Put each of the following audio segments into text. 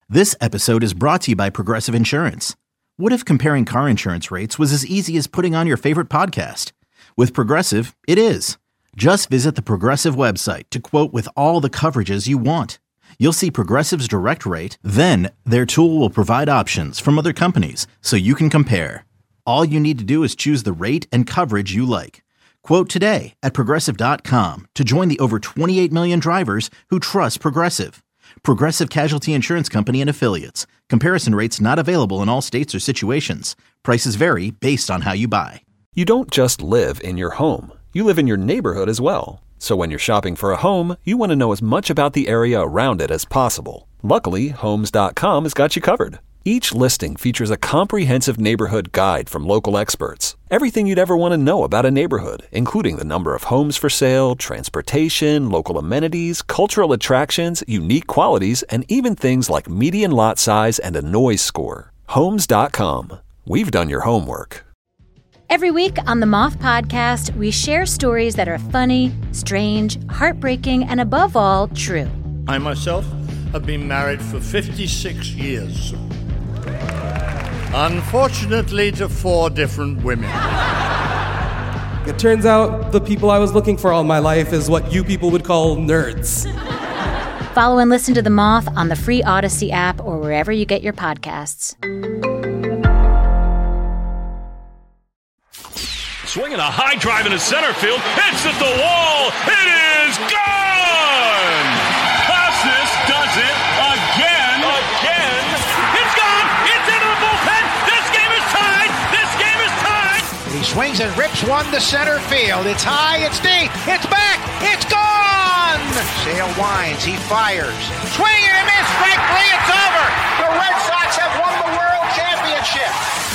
This episode is brought to you by Progressive Insurance. What if comparing car insurance rates was as easy as putting on your favorite podcast? With Progressive, it is. Just visit the Progressive website to quote with all the coverages you want. You'll see Progressive's direct rate, then their tool will provide options from other companies so you can compare. All you need to do is choose the rate and coverage you like. Quote today at Progressive.com to join the over 28 million drivers who trust Progressive. Progressive Casualty Insurance Company and Affiliates. Comparison rates not available in all states or situations. Prices vary based on how you buy. You don't just live in your home. You live in your neighborhood as well. So when you're shopping for a home, you want to know as much about the area around it as possible. Luckily, Homes.com has got you covered. Each listing features a comprehensive neighborhood guide from local experts. Everything you'd ever want to know about a neighborhood, including the number of homes for sale, transportation, local amenities, cultural attractions, unique qualities, and even things like median lot size and a noise score. Homes.com. We've done your homework. Every week on the Moth Podcast, we share stories that are funny, strange, heartbreaking, and above all, true. I myself have been married for 56 years. Unfortunately, to 4 different women. It turns out the people I was looking for all my life is what you people would call nerds. Follow and listen to The Moth on the free Odyssey app or wherever you get your podcasts. Swinging a high drive into center field. Hits at the wall. It is gone! Costas does it again. It's gone! It's into the bullpen! This game is tied! This game is tied! He swings and rips one to center field. It's high, it's deep, it's back, it's gone! Sale winds, he fires. Swing and a miss, strike 3, it's over! The Red Sox have won the World Championship!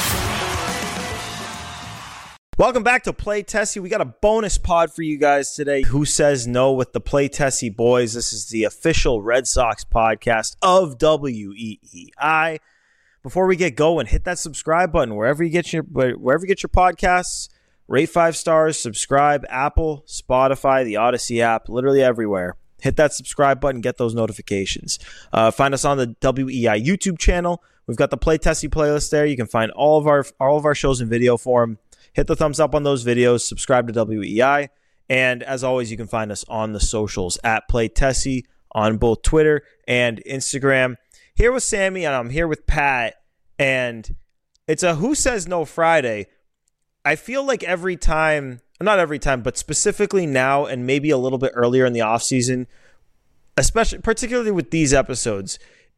Welcome back to Play Tessie. We got a bonus pod for you guys today. Who Says No with the Play Tessie boys. This is the official Red Sox podcast of WEEI. Before we get going, hit that subscribe button wherever you get your podcasts. Rate 5 stars, subscribe, Apple, Spotify, the Odyssey app, literally everywhere. Hit that subscribe button, get those notifications. Find us on the WEEI YouTube channel. We've got the Play Tessie playlist there. You can find all of our shows in video form. Hit the thumbs up on those videos. Subscribe to WEEI. And as always, you can find us on the socials at Play Tessie on both Twitter and Instagram. Here with Sammy, and I'm here with Pat. And it's a Who Says No Friday. I feel like every time, not every time, but specifically now and maybe a little bit earlier in the offseason, particularly with these episodes,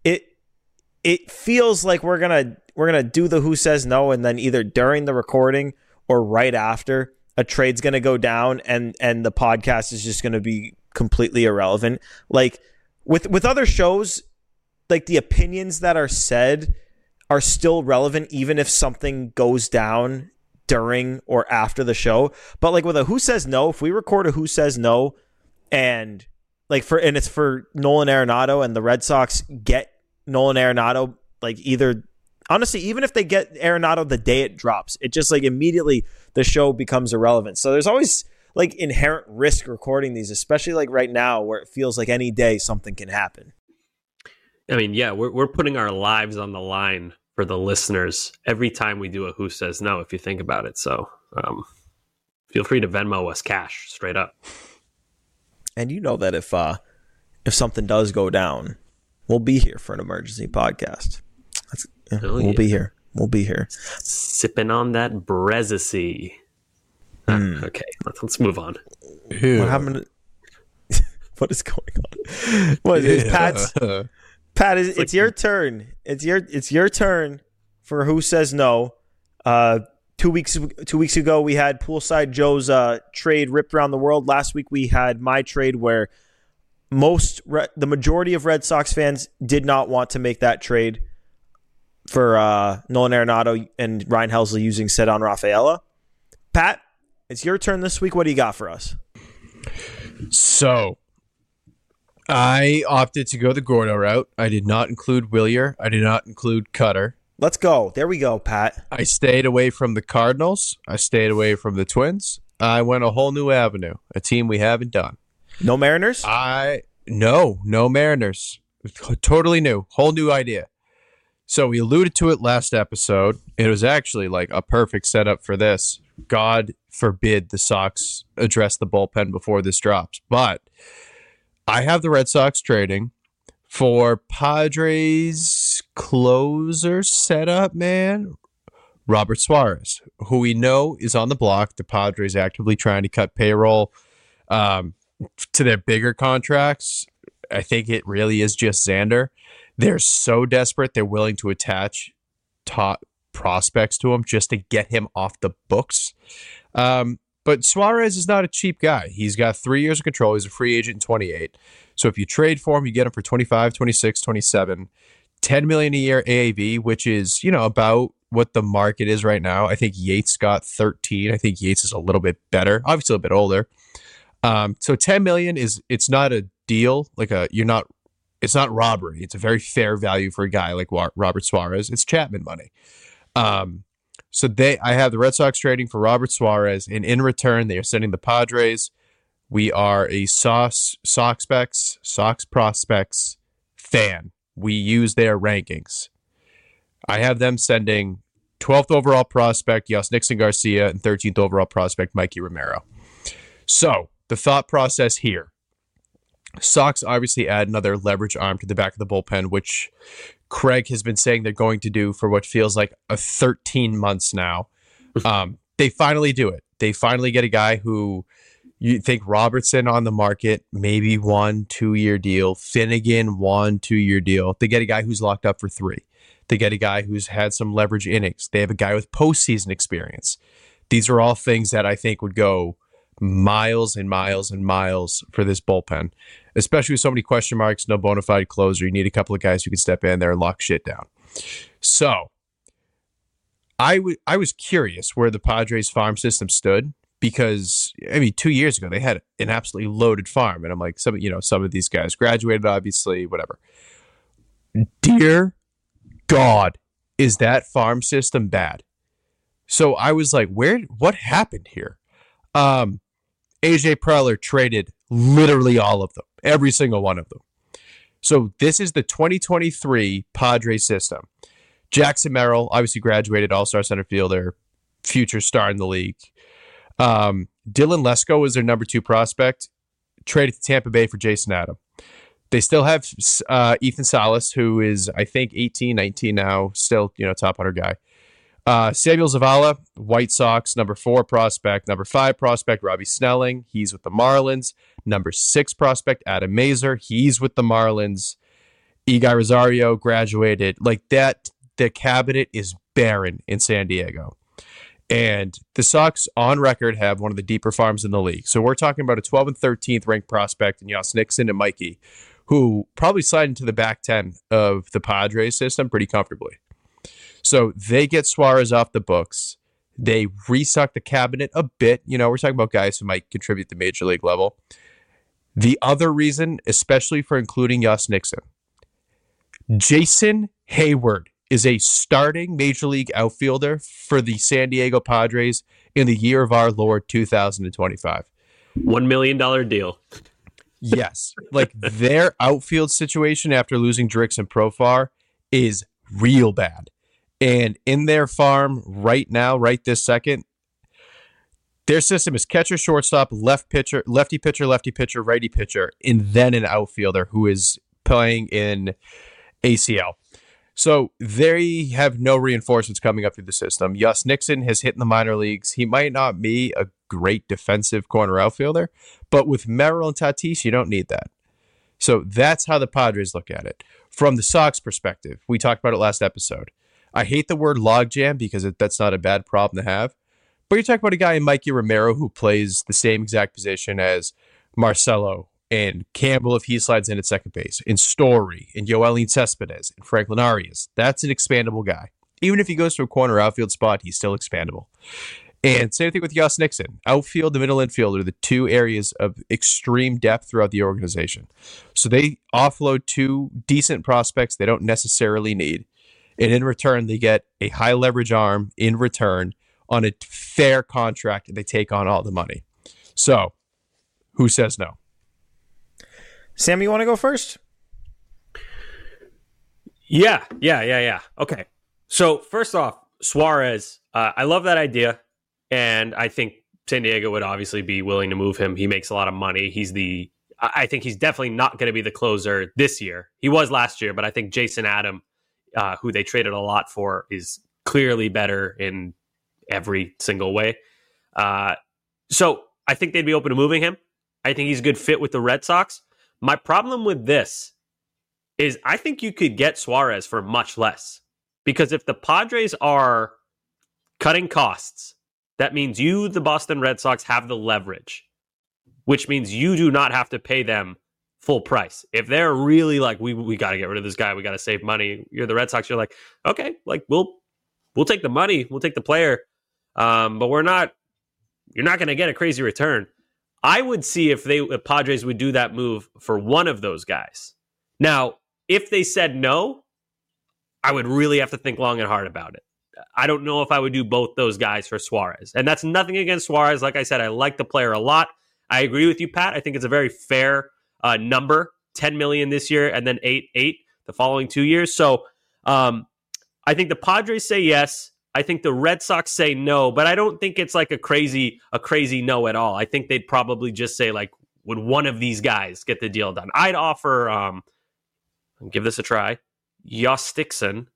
it feels like we're gonna do the Who Says No, and then either during the recording or right after, a trade's going to go down and the podcast is just going to be completely irrelevant. Like with other shows, like the opinions that are said are still relevant even if something goes down during or after the show. But like with a Who Says No, if we record a Who Says No and it's for Nolan Arenado and the Red Sox get Nolan Arenado, like either honestly, even if they get Arenado the day it drops, it just like immediately the show becomes irrelevant. So there's always like inherent risk recording these, especially like right now where it feels like any day something can happen. I mean, yeah, we're putting our lives on the line for the listeners every time we do a Who Says No, if you think about it. So feel free to Venmo us cash straight up. And you know that if something does go down, we'll be here for an emergency podcast. We'll be here. We'll be here. Sipping on that Brezzy. Okay, let's move on. Ew. What happened? What is going on? What is Pat's? Pat, it's your turn. It's your turn for Who Says No. 2 weeks ago, we had Poolside Joe's trade ripped around the world. Last week, we had my trade where the majority of Red Sox fans did not want to make that trade for Nolan Arenado and Ryan Helsley using Cedon Rafaela. Pat, it's your turn this week. What do you got for us? So, I opted to go the Gordo route. I did not include Willier. I did not include Cutter. Let's go. There we go, Pat. I stayed away from the Cardinals. I stayed away from the Twins. I went a whole new avenue, a team we haven't done. No Mariners? No Mariners. Totally new. Whole new idea. So we alluded to it last episode. It was actually like a perfect setup for this. God forbid the Sox address the bullpen before this drops. But I have the Red Sox trading for Padres closer setup, man. Robert Suarez, who we know is on the block. The Padres actively trying to cut payroll to their bigger contracts. I think it really is just Xander. They're so desperate, they're willing to attach top prospects to him just to get him off the books. But Suarez is not a cheap guy. He's got 3 years of control. He's a free agent in 28. So if you trade for him, you get him for 25, 26, 27, $10 million a year AAV, which is, about what the market is right now. I think Yates got 13. I think Yates is a little bit better, obviously a bit older. So 10 million it's not a deal. It's not robbery. It's a very fair value for a guy like Robert Suarez. It's Chapman money. So I have the Red Sox trading for Robert Suarez, and in return, they are sending the Padres. We are a Sox prospects fan. We use their rankings. I have them sending 12th overall prospect Yasnickson Garcia and 13th overall prospect Mikey Romero. So the thought process here. Sox obviously add another leverage arm to the back of the bullpen, which Craig has been saying they're going to do for what feels like 13 months now. They finally do it. They finally get a guy who you think Robertson on the market, maybe 1-2 year deal. Finnegan 1-2 year deal. They get a guy who's locked up for 3. They get a guy who's had some leverage innings. They have a guy with postseason experience. These are all things that I think would go miles and miles and miles for this bullpen, especially with so many question marks, no bona fide closer. You need a couple of guys who can step in there and lock shit down. So I was curious where the Padres farm system stood because, 2 years ago, they had an absolutely loaded farm. And I'm like, some of these guys graduated, obviously, whatever. Dear God, is that farm system bad? So I was like, what happened here? AJ Preller traded literally all of them, every single one of them. So this is the 2023 Padres system. Jackson Merrill, obviously graduated all-star center fielder, future star in the league. Dylan Lesko was their number 2 prospect, traded to Tampa Bay for Jason Adam. They still have Ethan Salas, who is, I think, 18, 19 now, still, top 100 guy. Samuel Zavala, White Sox, number 4 prospect. Number 5 prospect, Robbie Snelling. He's with the Marlins. Number 6 prospect, Adam Mazer. He's with the Marlins. Eguy Rosario graduated. Like that, the cabinet is barren in San Diego. And the Sox, on record, have one of the deeper farms in the league. So we're talking about a 12th and 13th ranked prospect in Yasnickson and Mikey, who probably slide into the back 10 of the Padres system pretty comfortably. So they get Suarez off the books. They restock the cabinet a bit. We're talking about guys who might contribute to major league level. The other reason, especially for including Yasnickson, Jason Hayward is a starting major league outfielder for the San Diego Padres in the year of our Lord 2025. $1 million deal. Yes. Like their outfield situation after losing Drix and Profar is real bad. And in their farm right now, right this second, their system is catcher, shortstop, lefty pitcher, righty pitcher, and then an outfielder who is playing in ACL. So they have no reinforcements coming up through the system. Yasnickson has hit in the minor leagues. He might not be a great defensive corner outfielder, but with Merrill and Tatis, you don't need that. So that's how the Padres look at it. From the Sox perspective, we talked about it last episode. I hate the word logjam because that's not a bad problem to have. But you're talking about a guy in Mikey Romero who plays the same exact position as Marcelo and Campbell if he slides in at second base, and Story, and Yoelin Cespedes, and Franklin Arias. That's an expandable guy. Even if he goes to a corner outfield spot, he's still expandable. And same thing with Yasnickson. Outfield and middle infield are the 2 areas of extreme depth throughout the organization. So they offload 2 decent prospects they don't necessarily need. And in return, they get a high leverage arm in return on a fair contract, and they take on all the money. So, who says no? Sam, you want to go first? Yeah. Okay. So first off, Suarez, I love that idea. And I think San Diego would obviously be willing to move him. He makes a lot of money. I think he's definitely not going to be the closer this year. He was last year, but I think Jason Adam, who they traded a lot for, is clearly better in every single way. So I think they'd be open to moving him. I think he's a good fit with the Red Sox. My problem with this is I think you could get Suarez for much less. Because if the Padres are cutting costs, that means you, the Boston Red Sox, have the leverage, which means you do not have to pay them full price. If they're really like, we got to get rid of this guy, we got to save money, you're the Red Sox, you're like, okay, like we'll take the money, we'll take the player, but you're not going to get a crazy return. I would see if the Padres would do that move for one of those guys. Now, if they said no, I would really have to think long and hard about it. I don't know if I would do both those guys for Suarez. And that's nothing against Suarez. Like I said, I like the player a lot. I agree with you, Pat. I think it's a very fair number, $10 million this year and then $8 the following 2 years. So I think the Padres say yes. I think the Red Sox say no, but I don't think it's like a crazy no at all. I think they'd probably just say, like, would one of these guys get the deal done? I'd offer, give this a try, Yostinson,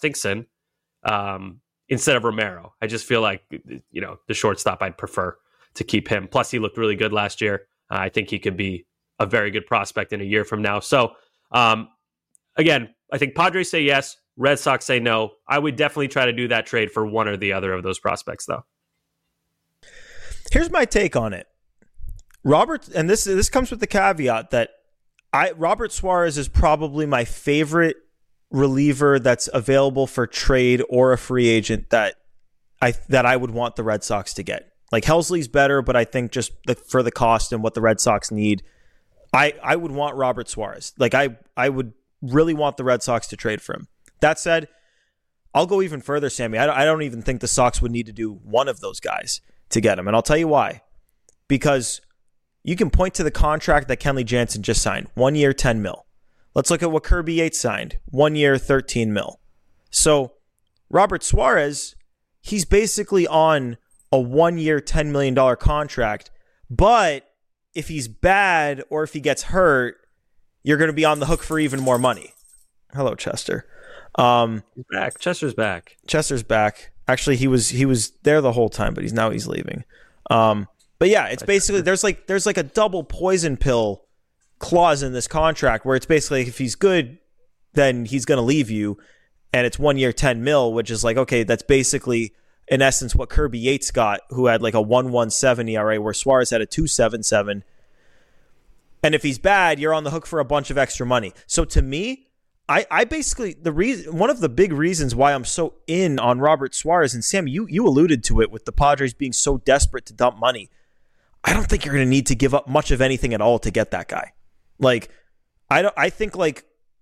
instead of Romero. I just feel like, the shortstop, I'd prefer to keep him. Plus, he looked really good last year. I think he could be a very good prospect in a year from now. So, again, I think Padres say yes, Red Sox say no. I would definitely try to do that trade for one or the other of those prospects, though. Here's my take on it. Robert, and this comes with the caveat that Robert Suarez is probably my favorite reliever that's available for trade or a free agent that I would want the Red Sox to get. Like, Helsley's better, but I think just for the cost and what the Red Sox need, I would want Robert Suarez. Like, I would really want the Red Sox to trade for him. That said, I'll go even further, Sammy. I don't even think the Sox would need to do one of those guys to get him. And I'll tell you why. Because you can point to the contract that Kenley Jansen just signed. 1 year, $10 million. Let's look at what Kirby Yates signed. 1 year, $13 million. So Robert Suarez, he's basically on a 1 year, $10 million contract. But if he's bad or if he gets hurt, you're going to be on the hook for even more money. Hello, Chester. He's back. Chester's back. Actually, he was there the whole time, but he's leaving. But yeah, it's basically there's like a double poison pill clause in this contract where it's basically if he's good, then he's going to leave you, and it's 1 year, $10 million, which is like, okay, that's basically in essence what Kirby Yates got, who had like a 1.17 ERA, where Suarez had a 2.77. And if he's bad, you're on the hook for a bunch of extra money. So to me, I basically one of the big reasons why I'm so in on Robert Suarez, and Sam, you alluded to it with the Padres being so desperate to dump money. I don't think you're going to need to give up much of anything at all to get that guy. Like, I think like,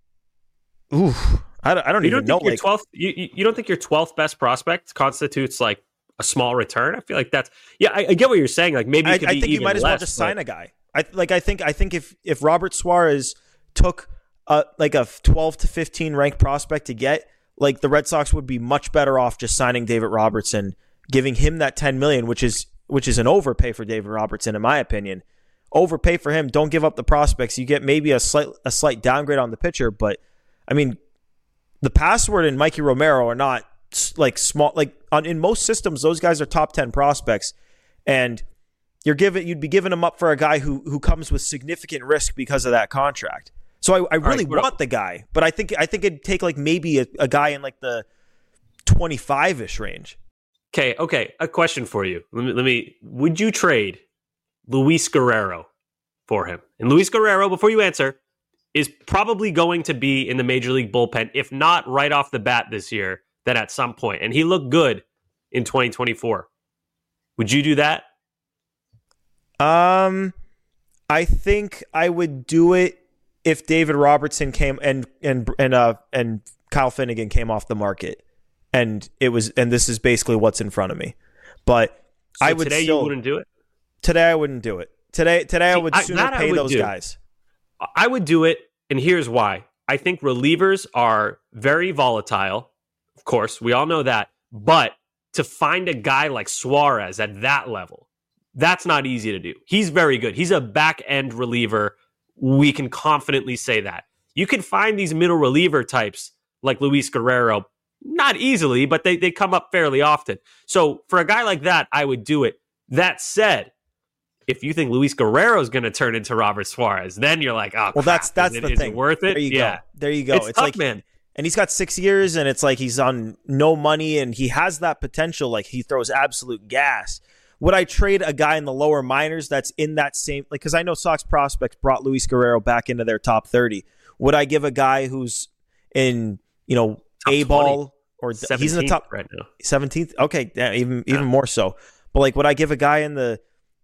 I don't even know. Like, you don't think your 12th best prospect constitutes like a small return? I feel like that's I get what you're saying. Like maybe it could be think you might as well just sign a guy. I think if Robert Suarez took like a 12 to 15 ranked prospect to get, like, the Red Sox would be much better off just signing David Robertson, giving him that $10 million, which is an overpay for David Robertson, in my opinion. Overpay for him. Don't give up the prospects. You get maybe a slight downgrade on the pitcher, but I mean, the password and Mikey Romero are not like small. Like in most systems, those guys are top 10 prospects, and you'd be giving them up for a guy who comes with significant risk because of that contract. So I really want the guy, but I think it'd take like maybe a guy in like the 25-ish range. Okay. A question for you. Let me. Would you trade Luis Guerrero for him? And Luis Guerrero, before you answer, is probably going to be in the Major League bullpen, if not right off the bat this year, then at some point. And he looked good in 2024. Would you do that? I think I would do it if David Robertson came and Kyle Finnegan came off the market, and this is basically what's in front of me. But so I would today you wouldn't do it. Today I wouldn't do it. Today I would sooner pay those guys. I would do it, and here's why. I think relievers are very volatile. Of course, we all know that. But to find a guy like Suarez at that level, that's not easy to do. He's very good. He's a back-end reliever. We can confidently say that. You can find these middle reliever types like Luis Guerrero, not easily, but they come up fairly often. So for a guy like that, I would do it. That said, if you think Luis Guerrero is going to turn into Robert Suarez, then you're like, oh, well, crap, that's is the it thing. Worth it? There you go. There you go. It's tough, like, man. And he's got 6 years, and it's like he's on no money, and he has that potential. Like, he throws absolute gas. Would I trade a guy in the lower minors that's in that same, like, because I know Sox prospects brought Luis Guerrero back into their top 30. Would I give a guy who's in, top A-ball or he's in the top right now? 17th? Okay, yeah, even more so. But like, would I give a guy in the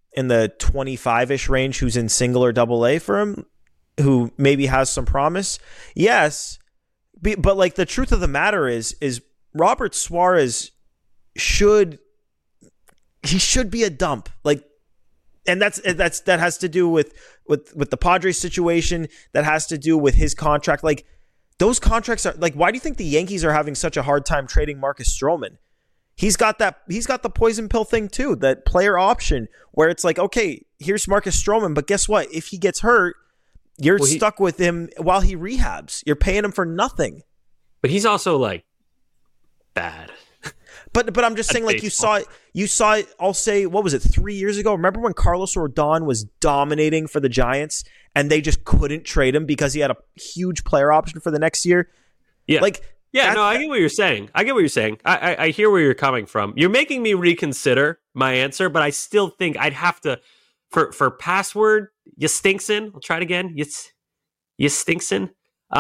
25-ish range who's in single or double A for him, who maybe has some promise? Yes. But like, the truth of the matter is Robert Suarez should be a dump. Like, and that has to do with the Padres situation. That has to do with his contract. Like, those contracts are like, why do you think the Yankees are having such a hard time trading Marcus Stroman? He's got the poison pill thing too, that player option where it's like, okay, here's Marcus Stroman, but guess what? If he gets hurt, you're stuck with him while he rehabs. You're paying him for nothing. But he's also like bad. But I'm just saying, like, you saw it, I'll say, what was it, 3 years ago? Remember when Carlos Rodon was dominating for the Giants and they just couldn't trade him because he had a huge player option for the next year? Yeah. Like, I get what you're saying. I hear where you're coming from. You're making me reconsider my answer, but I still think I'd have to, for password, Yustinkson. I'll try it again. Yustinkson.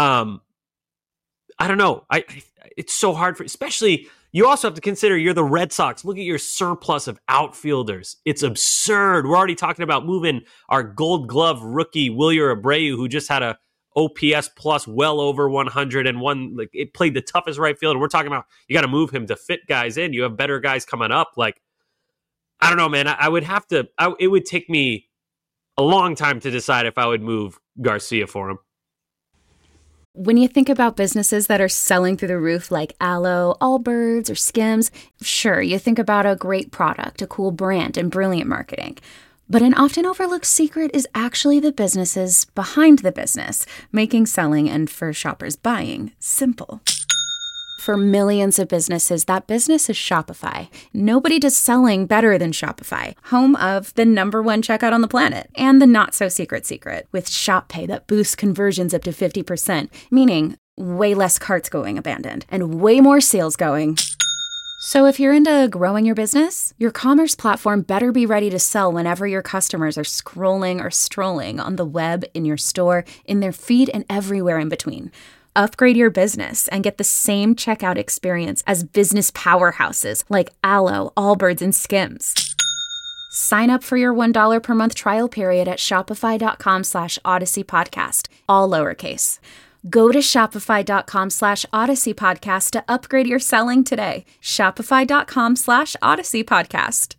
I don't know. It's so hard for, especially, you also have to consider you're the Red Sox. Look at your surplus of outfielders. It's absurd. We're already talking about moving our Gold Glove rookie Wilyer Abreu, who just had a OPS plus well over 100 and one. Like, it played the toughest right field. And we're talking about you got to move him to fit guys in. You have better guys coming up. Like, I don't know, man. I would have to. It would take me a long time to decide if I would move Garcia for him. When you think about businesses that are selling through the roof like Aloe, Allbirds, or Skims, sure, you think about a great product, a cool brand, and brilliant marketing. But an often overlooked secret is actually the businesses behind the business, making selling and for shoppers buying simple. For millions of businesses, that business is Shopify. Nobody does selling better than Shopify, home of the #1 checkout on the planet, and the not-so-secret secret, with Shop Pay that boosts conversions up to 50%, meaning way less carts going abandoned, and way more sales going. So if you're into growing your business, your commerce platform better be ready to sell whenever your customers are scrolling or strolling on the web, in your store, in their feed, and everywhere in between. Upgrade your business and get the same checkout experience as business powerhouses like Aloe, Allbirds, and Skims. Sign up for your $1 per month trial period at shopify.com/Odyssey Podcast, all lowercase. Go to shopify.com /Odyssey Podcast to upgrade your selling today. Shopify.com /Odyssey Podcast.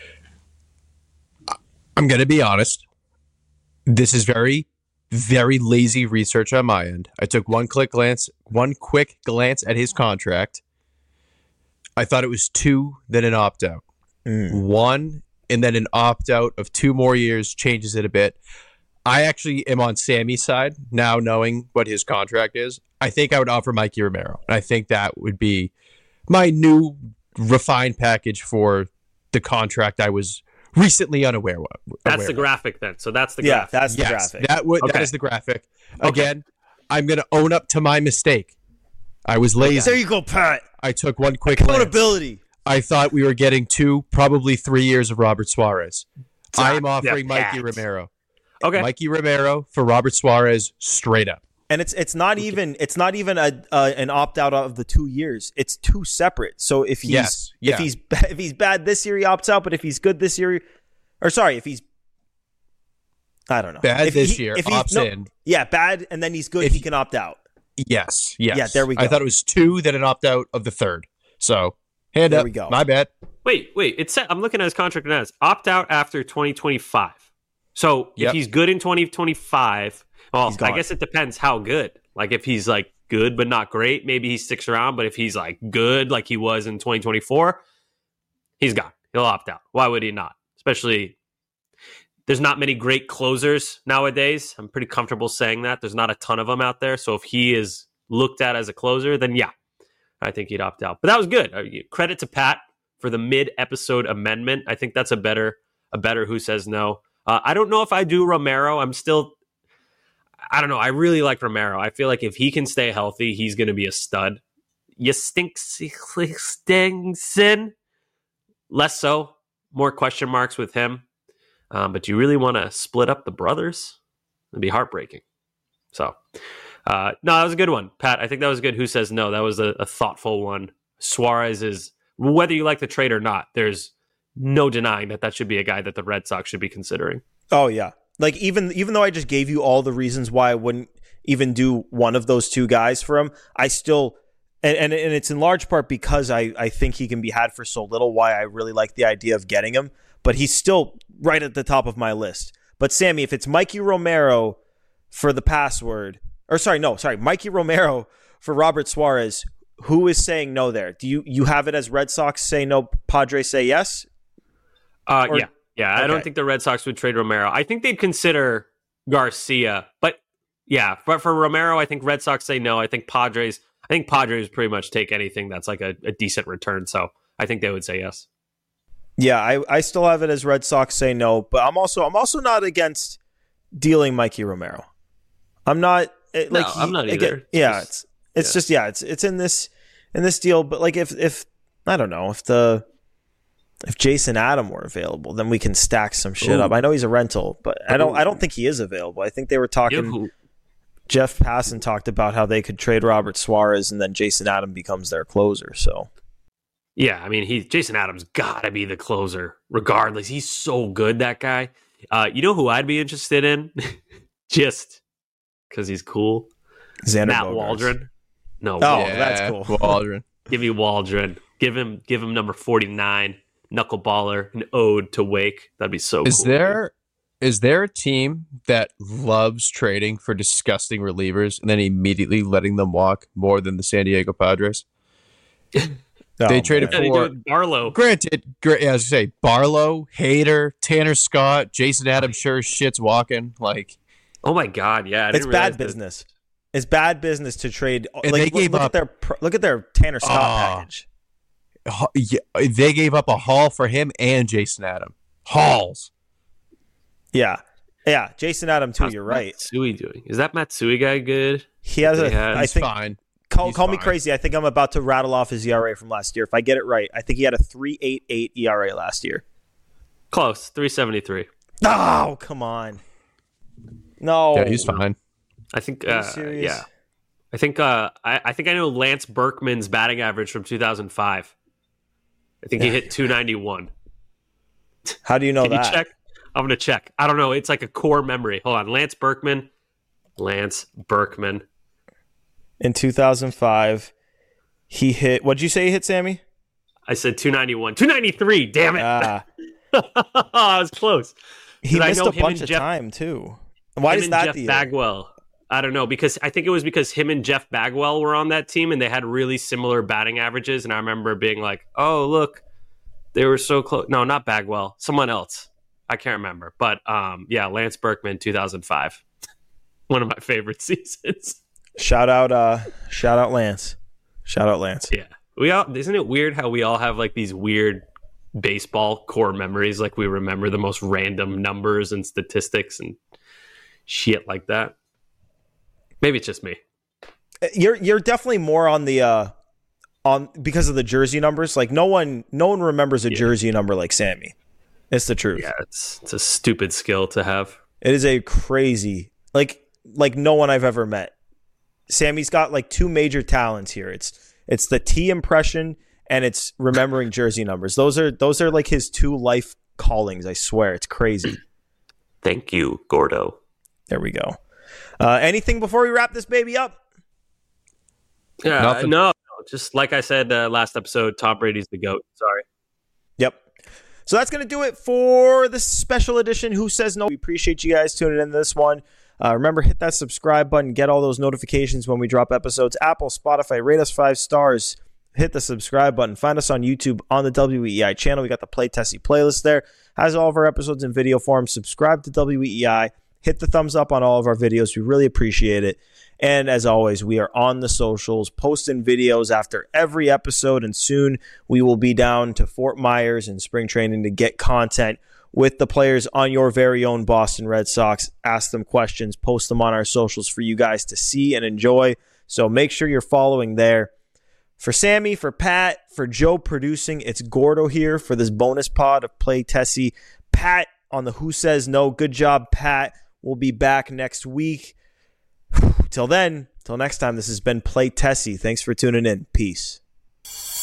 I'm going to be honest. This is very, very lazy research on my end. I took one quick glance at his contract. I thought it was 2, then an opt-out. 1, and then an opt-out of 2 more years changes it a bit. I actually am on Sammy's side now, knowing what his contract is. I think I would offer Mikey Romero. And I think that would be my new refined package for the contract I was recently unaware of. That's the graphic then. So that's the graphic. That's the graphic. That is the graphic. Again, I'm going to own up to my mistake. I was lazy. There you go, Pat. I took one quick glance. I thought we were getting 2, probably 3 years of Robert Suarez. I am offering Mikey Romero. Okay, Mikey Romero for Robert Suarez, straight up. And it's not even an opt out of the 2 years. It's 2 separate. So if he's bad this year, he opts out. But if he's good this year, if he's I don't know bad this year, opts in. Yeah, bad, and then he's good. He can opt out. Yes. Yeah, there we go. I thought it was 2, then an opt out of the 3rd. So hand up. We go. My bad. Wait. It's I'm looking at his contract now. It's opt out after 2025. So if he's good in 2025, well, I guess it depends how good. Like if he's like good but not great, maybe he sticks around. But if he's like good, like he was in 2024, he's gone. He'll opt out. Why would he not? Especially, there's not many great closers nowadays. I'm pretty comfortable saying that. There's not a ton of them out there. So if he is looked at as a closer, then yeah, I think he'd opt out. But that was good. Credit to Pat for the mid-episode amendment. I think that's a better Who Says No. I don't know if I do Romero. I don't know. I really like Romero. I feel like if he can stay healthy, he's going to be a stud. Stingson, less so. More question marks with him. But do you really want to split up the brothers? It'd be heartbreaking. So, no, that was a good one, Pat. I think that was good. Who Says No? That was a thoughtful one. Suarez is, whether you like the trade or not, there's no denying that should be a guy that the Red Sox should be considering. Oh, yeah. Like, even though I just gave you all the reasons why I wouldn't even do one of those two guys for him, I still, and it's in large part because I think he can be had for so little, why I really like the idea of getting him. But he's still right at the top of my list. But Sammy, if it's Mikey Romero for the password, Mikey Romero for Robert Suarez, who is saying no there? Do you have it as Red Sox say no, Padres say yes? Yeah. Okay. I don't think the Red Sox would trade Romero. I think they'd consider Garcia, but yeah, but for Romero, I think Red Sox say no. I think Padres pretty much take anything that's like a decent return. So I think they would say yes. Yeah, I still have it as Red Sox say no, but I'm also not against dealing Mikey Romero. I'm not I'm not either. It's in this deal, but like if I don't know, if Jason Adam were available, then we can stack some shit up. I know he's a rental, but I don't think he is available. I think they were talking. Jeff Passan talked about how they could trade Robert Suarez and then Jason Adam becomes their closer. So yeah, I mean Jason Adams gotta be the closer regardless. He's so good, that guy. You know who I'd be interested in? Just because he's cool. Matt Bogarts. Waldron. No, that's cool. Waldron. Give me Waldron. Give him number 49. Knuckleballer, an ode to Wake. That'd be so cool. Is there a team that loves trading for disgusting relievers and then immediately letting them walk more than the San Diego Padres? They traded for Barlow. Granted, as you say, Barlow, Hader, Tanner Scott, Jason Adams, sure as shit's walking. Like, oh my god, yeah, it's bad business. It's bad business to trade. And like, look at their Tanner Scott package. Yeah, they gave up a haul for him and Jason Adam. Hauls. Yeah, Jason Adam too. You're right. Matsui doing? Is that Matsui guy good? He has I think fine. Call me crazy. I think I'm about to rattle off his ERA from last year. If I get it right, I think he had a 3.88 ERA last year. Close, 3.73. Oh, come on. No. Yeah, he's fine. I think. Yeah. I think. I think I know Lance Berkman's batting average from 2005. I think he hit 291. How do you know that? Can you check? I'm gonna check. I don't know. It's like a core memory. Hold on, Lance Berkman. In 2005, he hit. What'd you say he hit, Sammy? I said 291. 293. Damn it! I was close. He missed a bunch of time too. Why is that? Jeff Bagwell. I don't know, because I think it was because him and Jeff Bagwell were on that team and they had really similar batting averages. And I remember being like, "Oh, look, they were so close." No, not Bagwell. Someone else. I can't remember. But yeah, Lance Berkman, 2005. One of my favorite seasons. Shout out Lance. Shout out Lance. Yeah. Isn't it weird how we all have like these weird baseball core memories? Like we remember the most random numbers and statistics and shit like that. Maybe it's just me. You're definitely more on the because of the jersey numbers. Like no one remembers a jersey number like Sammy. It's the truth. Yeah, it's a stupid skill to have. It is a crazy like no one I've ever met. Sammy's got like two major talents here. It's the T impression and it's remembering jersey numbers. Those are like his two life callings. I swear, it's crazy. Thank you, Gordo. There we go. Anything before we wrap this baby up? No. Just like I said last episode, Tom Brady's the GOAT. Sorry. Yep. So that's going to do it for this special edition Who Says No. We appreciate you guys tuning in this one. Remember, hit that subscribe button. Get all those notifications when we drop episodes. Apple, Spotify, rate us 5 stars. Hit the subscribe button. Find us on YouTube on the WEEI channel. We got the Play Tessie playlist there. Has all of our episodes in video form. Subscribe to WEEI. Hit the thumbs up on all of our videos. We really appreciate it. And as always, we are on the socials, posting videos after every episode. And soon we will be down to Fort Myers in spring training to get content with the players on your very own Boston Red Sox. Ask them questions, post them on our socials for you guys to see and enjoy. So make sure you're following there. For Sammy, for Pat, for Joe producing, it's Gordo here for this bonus pod of Play Tessie. Pat on the Who Says No. Good job, Pat. We'll be back next week. Till then, till next time, this has been Play Tessie. Thanks for tuning in. Peace.